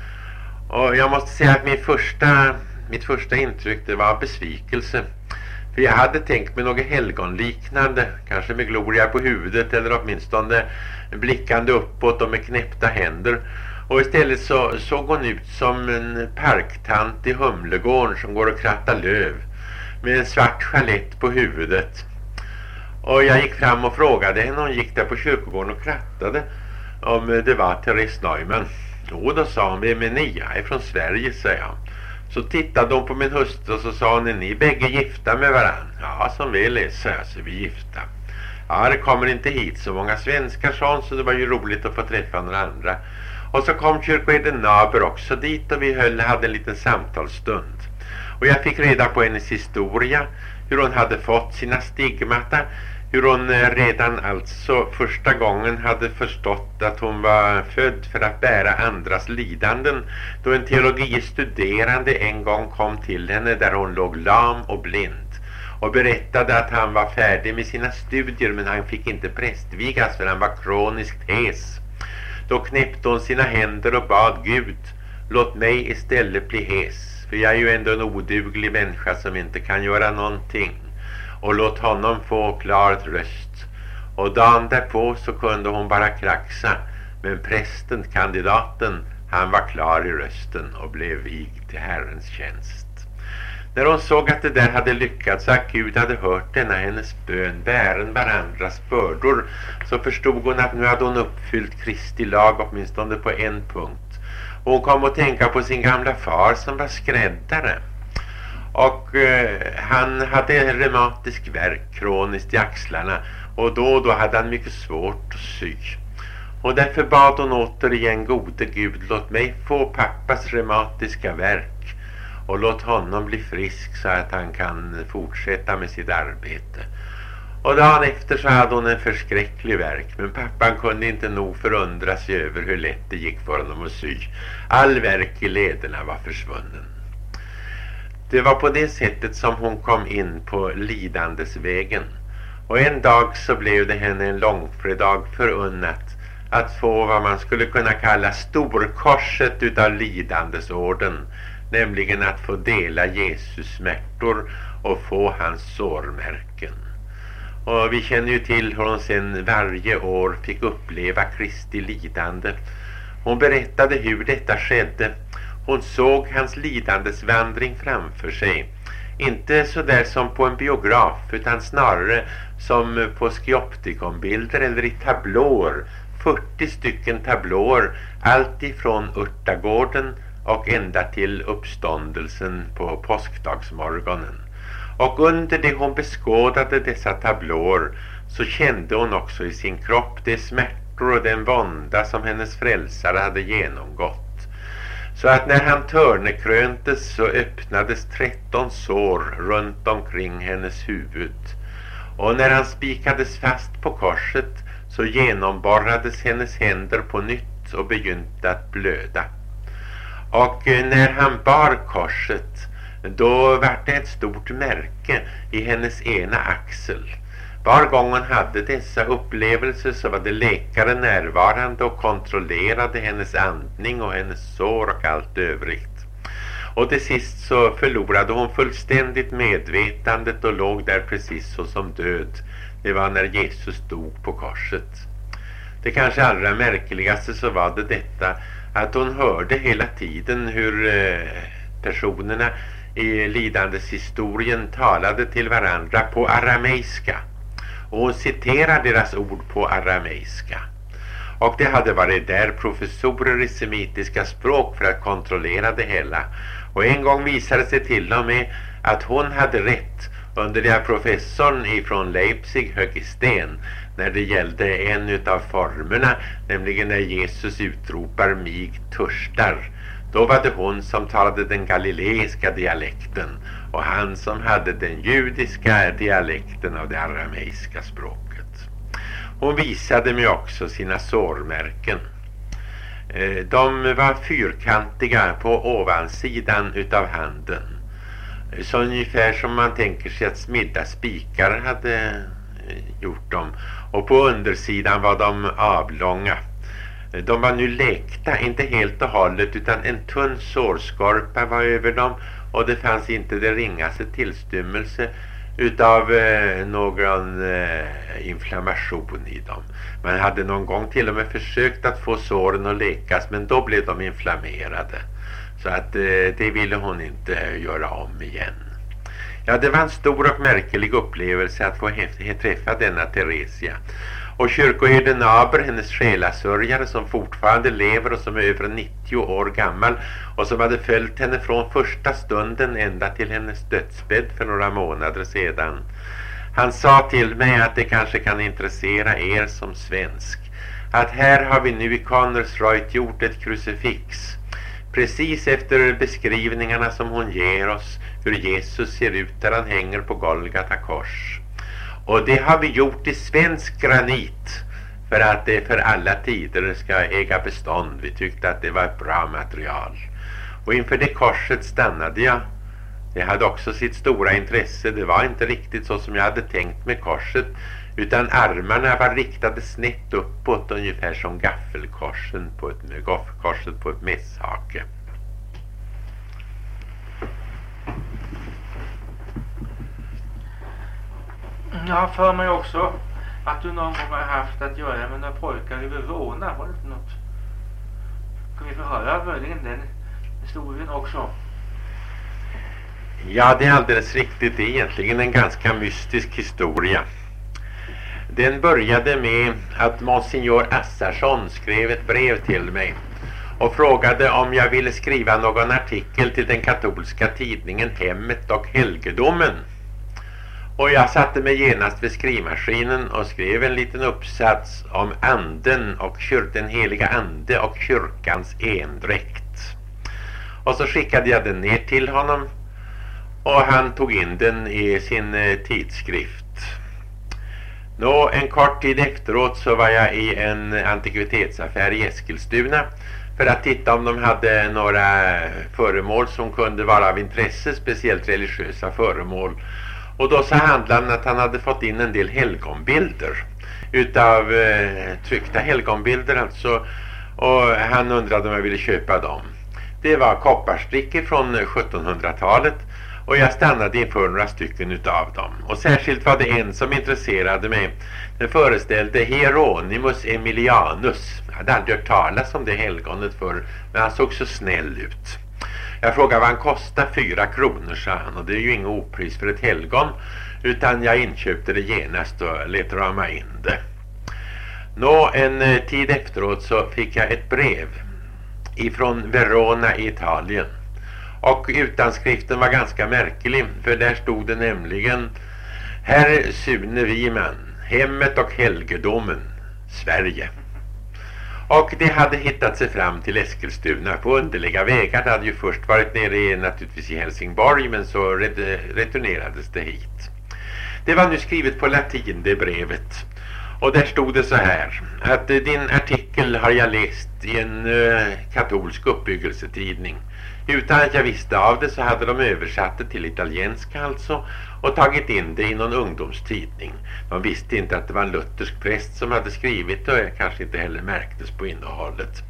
Och jag måste säga att mitt första intryck det var besvikelse. För jag hade tänkt mig något helgonliknande, kanske med gloria på huvudet eller åtminstone blickande uppåt och med knäppta händer. Och istället så såg hon ut som en parktant i Humlegården som går och krattar löv med en svart chalett på huvudet. Och jag gick fram och frågade henne, hon gick där på kyrkogården och krattade, om det var Therese Neumann. Jo, då sa hon, vem är ni? Jag är från Sverige, sa jag. Så tittade hon på min hustru och så sa hon, är ni bägge gifta med varann? Ja, som väl är, sa jag, så vi är gifta. Ja, det kommer inte hit så många svenskar, sa hon, så det var ju roligt att få träffa några andra. Och så kom kyrkoherden Naber också dit och vi hade en liten samtalsstund. Och jag fick reda på hennes historia, hur hon hade fått sina stigmata, hur hon redan alltså första gången hade förstått att hon var född för att bära andras lidanden, då en teologistuderande en gång kom till henne där hon låg lam och blind och berättade att han var färdig med sina studier, men han fick inte prästvigas för han var kroniskt hes. Då knäppte hon sina händer och bad Gud, låt mig istället bli hes, för jag är ju ändå en oduglig människa som inte kan göra någonting, och låt honom få klar röst. Och dagen därpå så kunde hon bara kraxa, men prästen, kandidaten, han var klar i rösten och blev vigd till Herrens tjänst. När hon såg att det där hade lyckats, att Gud hade hört denna hennes bön, bären varandras bördor, så förstod hon att nu hade hon uppfyllt Kristi lag åtminstone på en punkt. Och hon kom att tänka på sin gamla far som var skräddare. Och han hade reumatisk värk kroniskt i axlarna och då hade han mycket svårt att sy. Och därför bad hon återigen, gode Gud, låt mig få pappas reumatiska värk och låt honom bli frisk så att han kan fortsätta med sitt arbete. Och dagen efter så hade hon en förskräcklig värk, men pappan kunde inte nog förundra sig över hur lätt det gick för honom att sy. All värk i lederna var försvunnen. Det var på det sättet som hon kom in på lidandesvägen. Och en dag så blev det henne en långfredag förunnat att få vad man skulle kunna kalla storkorset utav lidandesorden, nämligen att få dela Jesus smärtor och få hans sårmärken. Och vi känner ju till hur hon sedan varje år fick uppleva Kristi lidande. Hon berättade hur detta skedde. Hon såg hans lidandesvandring framför sig. Inte så där som på en biograf, utan snarare som på skioptikonbilder eller i tablåer. 40 stycken tablåer, allt ifrån Örtagården och ända till uppståndelsen på påskdagsmorgonen. Och under det hon beskådade dessa tablåer så kände hon också i sin kropp de smärtor och den vånda som hennes frälsare hade genomgått. Så att när han törnekröntes så öppnades 13 sår runt omkring hennes huvud. Och när han spikades fast på korset så genomborrades hennes händer på nytt och begynte att blöda. Och när han bar korset, då var det ett stort märke i hennes ena axel. Var gång hon hade dessa upplevelser så var det läkare närvarande och kontrollerade hennes andning och hennes sår och allt övrigt. Och till sist så förlorade hon fullständigt medvetandet och låg där precis så som död. Det var när Jesus dog på korset. Det kanske allra märkligaste så var det detta att hon hörde hela tiden hur personerna i lidandeshistorien talade till varandra på arameiska. Och hon citerar deras ord på arameiska. Och det hade varit där professorer i semitiska språk för att kontrollera det hela. Och en gång visade sig till och med att hon hade rätt under det professorn ifrån Leipzig högg i sten när det gällde en utav formerna, nämligen när Jesus utropar mig törstar. Då var det hon som talade den galileiska dialekten och han som hade den judiska dialekten av det arameiska språket. Hon visade mig också sina sårmärken. De var fyrkantiga på ovansidan utav handen. Så ungefär som man tänker sig att smidda spikar hade gjort dem. Och på undersidan var de avlånga. De var nu läkta, inte helt och hållet, utan en tunn sårskorpa var över dem. Och det fanns inte det ringaste tillstymmelse utav någon inflammation i dem. Man hade någon gång till och med försökt att få såren att läkas, men då blev de inflammerade. Så att det ville hon inte göra om igen. Ja, det var en stor och märklig upplevelse att få träffa denna Theresia. Och kyrkoherden Aber, hennes själasörjare som fortfarande lever och som är över 90 år gammal och som hade följt henne från första stunden ända till hennes dödsbädd för några månader sedan. Han sa till mig att det kanske kan intressera er som svensk. Att här har vi nu i Connersreuth gjort ett krucifix. Precis efter beskrivningarna som hon ger oss hur Jesus ser ut där han hänger på Golgata kors. Och det har vi gjort i svensk granit för att det för alla tider ska äga bestånd. Vi tyckte att det var ett bra material. Och inför det korset stannade jag. Det hade också sitt stora intresse. Det var inte riktigt så som jag hade tänkt med korset, utan armarna var riktade snett uppåt, ungefär som gaffelkorset på ett mässhake. Jag har för mig också att du någon gång har haft att göra med några pojkar i Verona. Var det för något? Kan vi få höra möjligen den historien också? Ja, det är alldeles riktigt. Det är egentligen en ganska mystisk historia. Den började med att Monsignor Assarsson skrev ett brev till mig och frågade om jag ville skriva någon artikel till den katolska tidningen Hemmet och Helgedomen. Och jag satte mig genast vid skrivmaskinen och skrev en liten uppsats om anden och den heliga ande och kyrkans endräkt. Och så skickade jag den ner till honom och han tog in den i sin tidskrift. En kort tid efteråt så var jag i en antikvitetsaffär i Eskilstuna för att titta om de hade några föremål som kunde vara av intresse, speciellt religiösa föremål. Och då sa handlaren att han hade fått in en del helgonbilder utav tryckta helgonbilder alltså, och han undrade om jag ville köpa dem. Det var kopparstickor från 1700-talet och jag stannade inför några stycken utav dem. Och särskilt var det en som intresserade mig. Den föreställde Hieronymus Emilianus. Jag hade aldrig hört talas om det helgonet förr, men han såg så snäll ut. Jag frågade vad han kostar. 4 kronor, sa han, och det är ju ingen opris för ett helgon, utan jag inköpte det genast och lät rama in det. En tid efteråt så fick jag ett brev ifrån Verona i Italien, och utanskriften var ganska märklig, för där stod det nämligen: Herr Sune Wiman, hemmet och helgedomen, Sverige. Och det hade hittat sig fram till Eskilstuna på underliga vägar. Det hade ju först varit nere naturligtvis i Helsingborg, men så returnerades det hit. Det var nu skrivet på latin, det brevet. Och där stod det så här, att din artikel har jag läst i en katolsk uppbyggelsetidning. Utan att jag visste av det så hade de översatt det till italienska alltså, och tagit in det i någon ungdomstidning. De visste inte att det var en luthersk präst som hade skrivit, och kanske inte heller märktes på innehållet.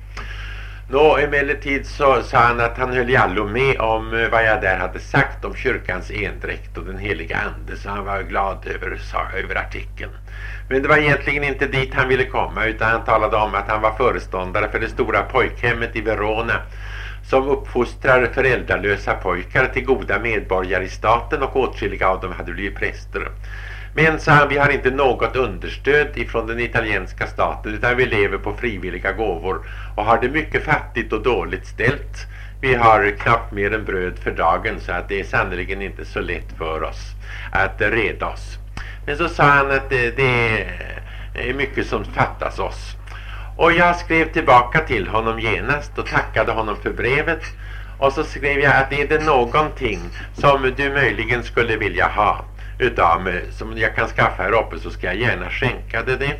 Emellertid så sa han att han höll i allo med om vad jag där hade sagt om kyrkans endräkt och den heliga ande, så han var glad över artikeln. Men det var egentligen inte dit han ville komma, utan han talade om att han var föreståndare för det stora pojkhemmet i Verona, som uppfostrar föräldralösa pojkar till goda medborgare i staten, och åtskilliga av dem hade blivit präster. Men, sa han, vi har inte något understöd ifrån den italienska staten, utan vi lever på frivilliga gåvor och har det mycket fattigt och dåligt ställt. Vi har knappt mer än bröd för dagen, så att det är sannoliken inte så lätt för oss att reda oss. Men så sa han att det är mycket som fattas oss. Och jag skrev tillbaka till honom genast och tackade honom för brevet. Och så skrev jag att är det någonting som du möjligen skulle vilja ha utav mig, som jag kan skaffa här uppe, så ska jag gärna skänka det.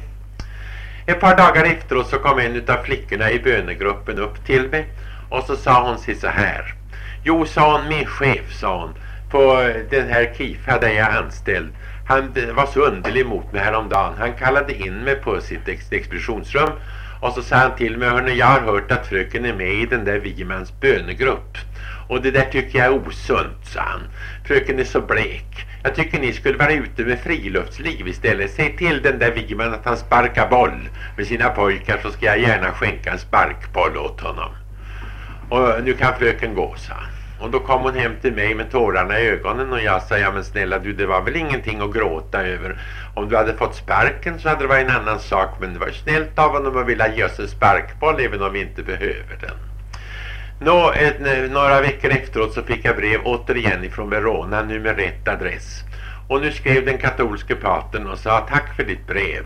Ett par dagar efteråt så kom en utav flickorna i bönegruppen upp till mig, och så sa hon sig så här: Jo, sa hon, min chef, sa hon, på den här KIFA där jag är anställd, han var så underlig mot mig häromdagen. Han kallade in mig på sitt expeditionsrum, och så sa han till mig: Hörrni, jag har hört att fröken är med i den där Wimans bönegrupp, och det där tycker jag är osunt, sa han. Fröken är så blek. Jag tycker ni skulle vara ute med friluftsliv istället. Säg till den där Wiman att han sparkar boll med sina pojkar, så ska jag gärna skänka en sparkboll åt honom. Och nu kan fröken gå, sa han. Och då kom hon hem till mig med tårarna i ögonen, och jag sa: Ja men snälla du, det var väl ingenting att gråta över. Om du hade fått sparken så hade det varit en annan sak, men det var snällt av honom att vilja ge oss en sparkboll även om vi inte behöver den. Några veckor efteråt så fick jag brev återigen ifrån Verona, nu med rätt adress. Och nu skrev den katolske patern och sa: Tack för ditt brev.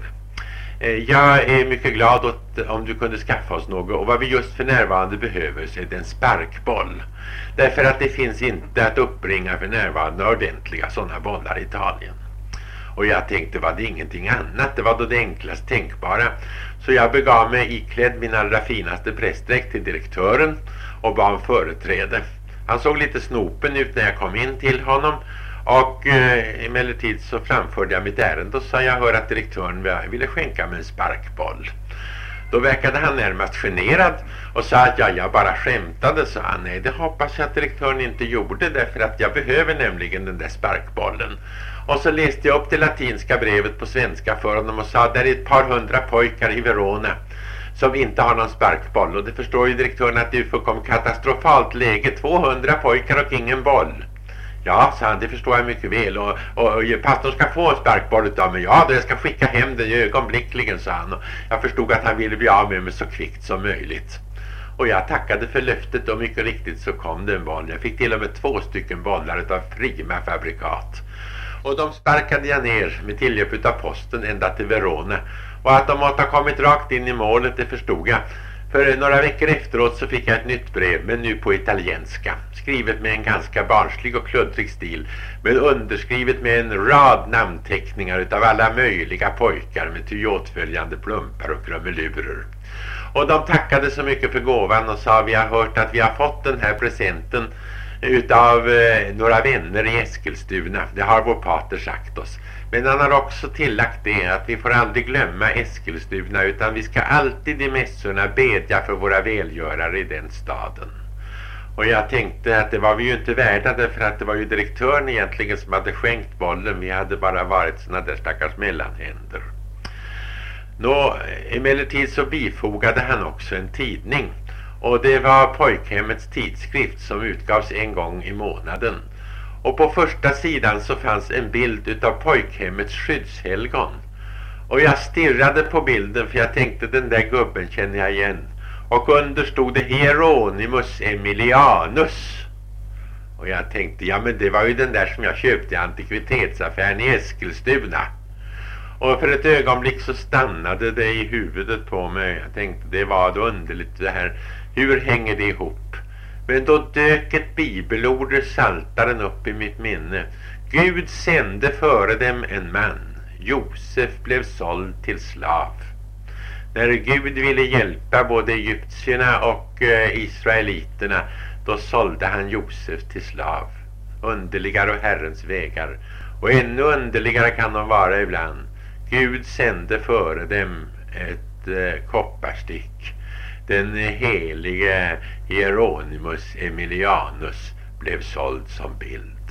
Jag är mycket glad om du kunde skaffa oss något, och vad vi just för närvarande behöver så är det en sparkboll. Därför att det finns inte att uppbringa för närvarande ordentliga sådana bollar i Italien. Och jag tänkte, var det ingenting annat? Det var då det enklast tänkbara. Så jag begav mig iklädd min allra finaste prästdräkt till direktören och bad om företräde. Han såg lite snopen ut när jag kom in till honom, och emellertid så framförde jag mitt ärende och sa: Jag hör att direktören ville skänka mig en sparkboll. Då verkade han närmast generad och sa att jag bara skämtade. Så han: Nej, det hoppas jag att direktören inte gjorde, därför att jag behöver nämligen den där sparkbollen. Och så läste jag upp det latinska brevet på svenska för honom och sa: Där är ett par 100 pojkar i Verona som inte har någon sparkboll. Och det förstår ju direktören att det är fullkomligt katastrofalt läge. 200 pojkar och ingen boll. Ja, sa han, det förstår jag mycket väl, och pastorn ska få en sparkboll utav mig. Ja, då jag ska skicka hem den ögonblickligen, sa han. Och jag förstod att han ville bli av med mig så kvickt som möjligt. Och jag tackade för löftet, och mycket riktigt så kom det en boll. Jag fick till och med 2 stycken bollar utav prima fabrikat. Och de sparkade jag ner med tillhjälp utav posten ända till Verona. Och att de måste ha kommit rakt in i målet, det förstod jag. För några veckor efteråt så fick jag ett nytt brev, men nu på italienska. Skrivet med en ganska barnslig och kluddrig stil, men underskrivet med en rad namnteckningar utav alla möjliga pojkar med ty åtföljande plumpar och krumelurer. Och de tackade så mycket för gåvan och sa: Vi har hört att vi har fått den här presenten utav några vänner i Eskilstuna. Det har vår pater sagt oss. Men han har också tillagt det att vi får aldrig glömma Eskilstuna, utan vi ska alltid i mässorna bedja för våra välgörare i den staden. Och jag tänkte att det var vi ju inte värda, därför att det var ju direktören egentligen som hade skänkt bollen. Vi hade bara varit såna där stackars mellanhänder. Emellertid så bifogade han också en tidning. Och det var pojkhemmets tidskrift som utgavs en gång i månaden. Och på första sidan så fanns en bild utav pojkhemmets skyddshelgon. Och jag stirrade på bilden för jag tänkte den där gubben känner jag igen. Och under stod det Hieronymus Emilianus. Och jag tänkte, ja men det var ju den där som jag köpte i antikvitetsaffären i Eskilstuna. Och för ett ögonblick så stannade det i huvudet på mig. Jag tänkte, det var då underligt det här. Hur hänger det ihop? Men då dök ett bibelord ur Psaltaren upp i mitt minne. Gud sände före dem en man. Josef blev såld till slav. När Gud ville hjälpa både egyptierna och israeliterna, då sålde han Josef till slav. Underligare och Herrens vägar. Och ännu underligare kan de vara ibland. Gud sände före dem ett kopparstick. Den helige Hieronymus Emilianus blev såld som bild.